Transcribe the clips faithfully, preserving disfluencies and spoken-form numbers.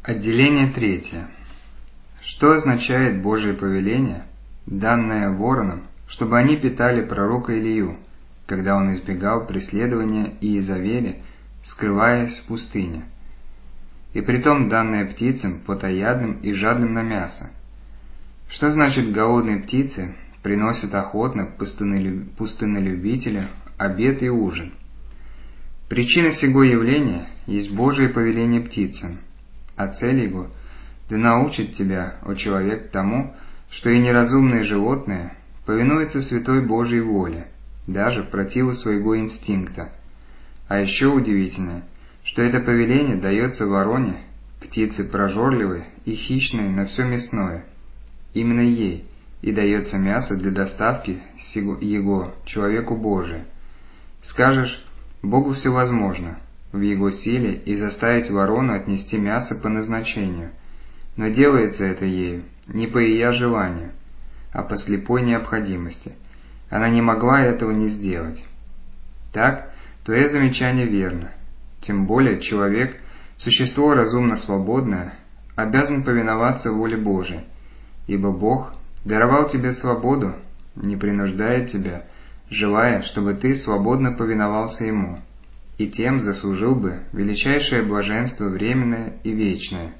Отделение третье. Что означает Божие повеление, данное воронам, чтобы они питали пророка Илию, когда он избегал преследования Иезавели, скрываясь в пустыне, и притом данное птицам потоядным и жадным на мясо? Что значит голодные птицы приносят охотно пустынолюбителю обед и ужин? Причина сего явления есть Божие повеление птицам, а цель его – да научит тебя, о человек, тому, что и неразумные животные повинуются святой Божьей воле, даже противу своего инстинкта. А еще удивительно, что это повеление дается вороне, птице прожорливой и хищной на все мясное. Именно ей и дается мясо для доставки его человеку Божию. Скажешь, Богу все возможно, в его силе и заставить ворону отнести мясо по назначению, но делается это ею не по ее желанию, а по слепой необходимости. Она не могла этого не сделать. Так, твое замечание верно. Тем более человек, существо разумно свободное, обязан повиноваться воле Божией, ибо Бог даровал тебе свободу, не принуждая тебя, желая, чтобы ты свободно повиновался Ему, и тем заслужил бы величайшее блаженство временное и вечное.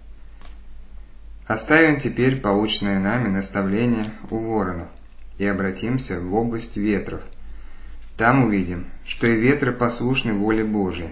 Оставим теперь полученное нами наставление у воронов и обратимся в область ветров. Там увидим, что и ветры послушны воле Божией.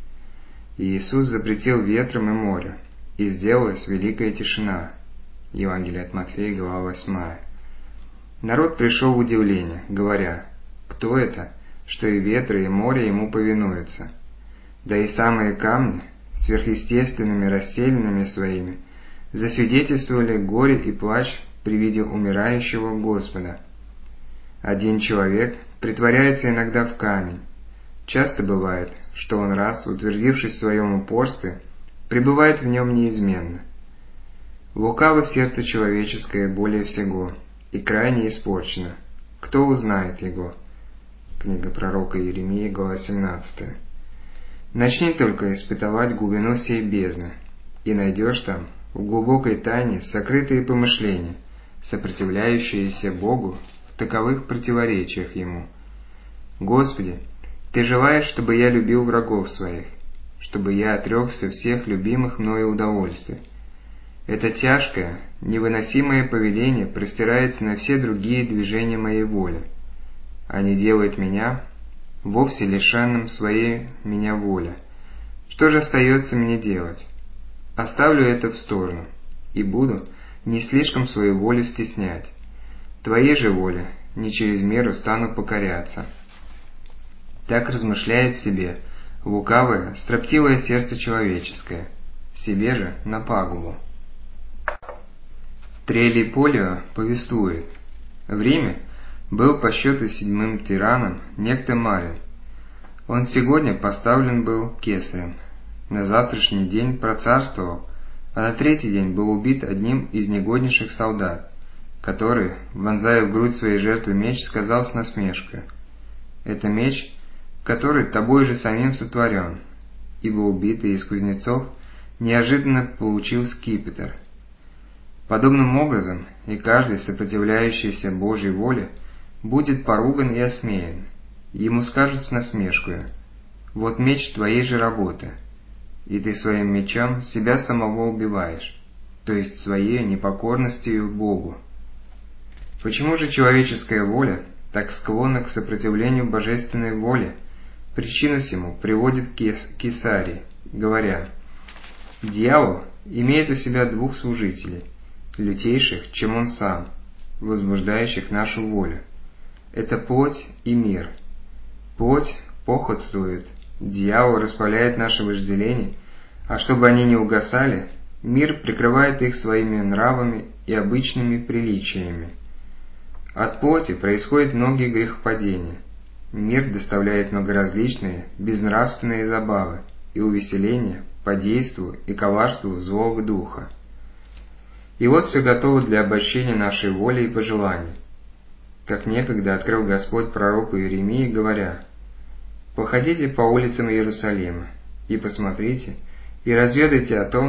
И Иисус запретил ветрам и морю, и сделалась великая тишина. Евангелие от Матфея, глава восьмая. Народ пришел в удивление, говоря: «Кто это, что и ветры, и море ему повинуются?» Да и самые камни, сверхъестественными расселенными своими, засвидетельствовали горе и плач при виде умирающего Господа. Один человек притворяется иногда в камень. Часто бывает, что он раз, утвердившись в своем упорстве, пребывает в нем неизменно. Лукаво сердце человеческое более всего, и крайне испорчено. Кто узнает его? Книга пророка Иеремии, глава семнадцатая. Начни только испытывать глубину сей бездны, и найдешь там, в глубокой тайне, сокрытые помышления, сопротивляющиеся Богу в таковых противоречиях Ему. Господи, Ты желаешь, чтобы я любил врагов своих, чтобы я отрекся всех любимых мною удовольствий. Это тяжкое, невыносимое повеление простирается на все другие движения моей воли, а не делает меня вовсе лишенным своей меня воли. Что же остается мне делать? Оставлю это в сторону, и буду не слишком свою волю стеснять. Твоей же воле не через меру стану покоряться. Так размышляет в себе лукавое, строптивое сердце человеческое, себе же на пагубу. Трелий Полио повествует: в Риме был по счету седьмым тираном некто Марин. Он сегодня поставлен был кесарем, на завтрашний день процарствовал, а на третий день был убит одним из негоднейших солдат, который, вонзая в грудь своей жертвы меч, сказал с насмешкой: «Это меч, который тобой же самим сотворен», ибо убитый из кузнецов неожиданно получил скипетр. Подобным образом и каждый, сопротивляющийся Божьей воле, будет поруган и осмеян. Ему скажут с насмешкою: «Вот меч твоей же работы, и ты своим мечом себя самого убиваешь, то есть своей непокорностью Богу». Почему же человеческая воля так склонна к сопротивлению божественной воле? Причину сему приводит Кесарий, говоря: «Дьявол имеет у себя двух служителей, лютейших, чем он сам, возбуждающих нашу волю. Это плоть и мир. Плоть похотствует, дьявол распаляет наши вожделения, а чтобы они не угасали, мир прикрывает их своими нравами и обычными приличиями. От плоти происходят многие грехопадения. Мир доставляет многоразличные, безнравственные забавы и увеселения по действу и коварству злого духа. И вот все готово для обольщения нашей воли и пожеланий. Как некогда открыл Господь пророку Иеремии, говоря: «Походите по улицам Иерусалима, и посмотрите, и разведайте о том,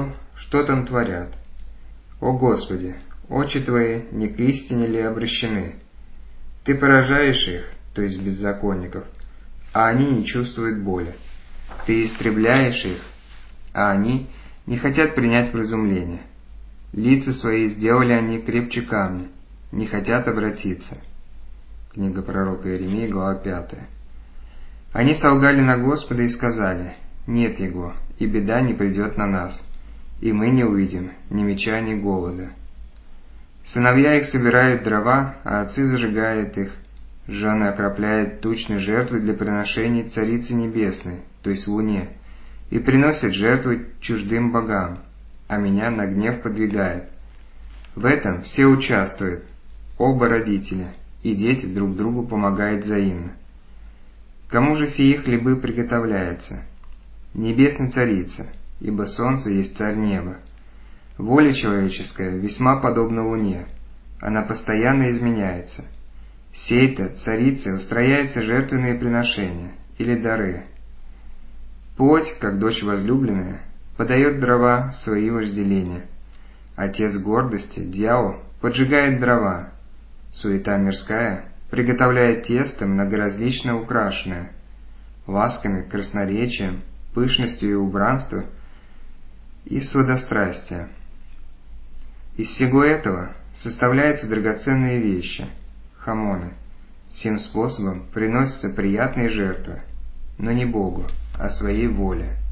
что там творят. О Господи, очи Твои не к истине ли обращены? Ты поражаешь их, то есть беззаконников, а они не чувствуют боли. Ты истребляешь их, а они не хотят принять вразумление. Лица свои сделали они крепче камня, не хотят обратиться. Книга пророка Иеремии, глава пятая. Они солгали на Господа и сказали: нет Его, и беда не придет на нас, и мы не увидим ни меча, ни голода. Сыновья их собирают дрова, а отцы зажигают их. Жены окропляют тучные жертвы для приношений Царицы Небесной, то есть Луне, и приносят жертвы чуждым богам, а меня на гнев подвигает. В этом все участвуют, оба родителя, и дети друг другу помогают взаимно. Кому же сии хлебы приготовляется? Небесной Царице, ибо солнце есть царь неба. Воля человеческая весьма подобна луне, она постоянно изменяется. Сей-то царице устрояются жертвенные приношения или дары. Плоть, как дочь возлюбленная, подает дрова свои вожделения. Отец гордости, дьявол, поджигает дрова. Суета мирская приготовляет тесто многоразлично украшенное, ласками, красноречием, пышностью и убранством и сладострастия. Из всего этого составляются драгоценные вещи, хамоны. Сим способом приносятся приятные жертвы, но не Богу, а своей воле.